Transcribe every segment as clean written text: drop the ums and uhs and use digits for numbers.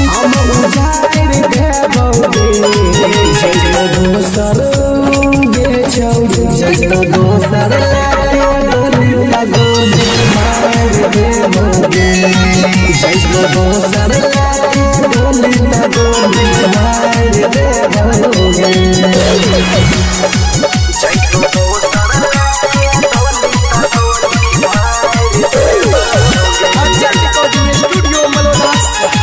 हम उजाड़ देबोगे जइतो दोसर गे छौरी जइतो दोसर डोली लगोगे मार देबोगे जइतो दोसर डोली लगोगे मार देबोगे जइतो दोसर स्टूडियो मलोदास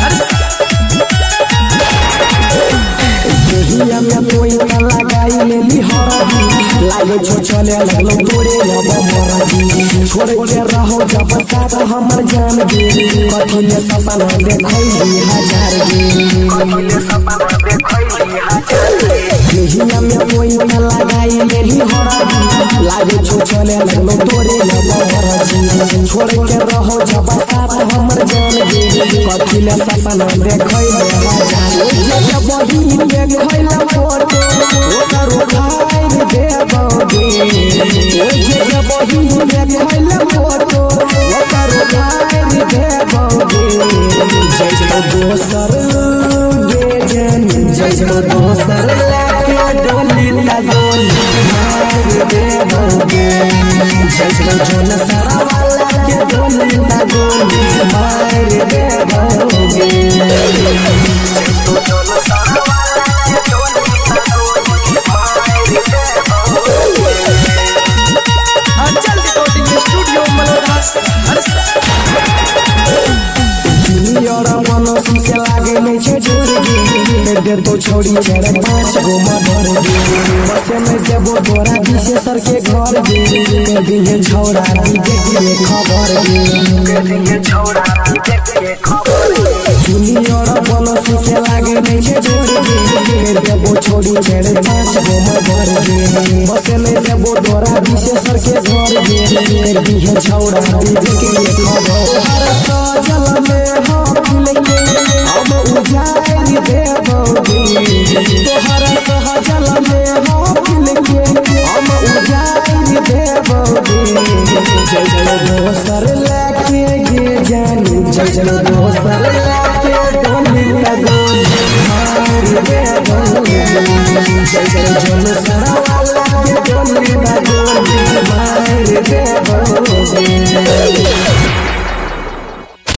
देहिया में कोई न लगाई लेली हरदी लागे छो चले लगलो तोरे अब मरदी छोड़ के रहो जब साथ हमर जान गे कठिन सपना देखैली हजार गे देहिया में कोई न लगाई लेली हरदी लागे छो चले लगलो तोरे अब मरदी छोड़ के रहो जब साथ हमर जान गे कठिन सपना देखैली हजार गे बही देखैला फोटो ओकर उठाई देबोगे जे बही देखैला फोटो ओकर उठाई देबोगे जइतो दोसर गे जन जइतो दोसर लाके डोली लगोली मार देबोगे जइतो जन सारा वाला के डोली लगोली मार देबोगे जइतो जन सारा स्टूडियो मलोदास और मनोसी से लागे नहीं छे जोर गे देर तो छोड़ी मेरे 5 गो मर्डर गे बसे में जब तोरा दिसे सर के घर गे दिए छोड़ा देख के खबर गे दिए छोड़ा देख के खबर जूनियर मनोसी से लागे नहीं छे जोर गे देर छोड़ी मेरे 5 गो मर्डर गे बसे में जब तोरा दिसे सर के घर गे दिए छोड़ा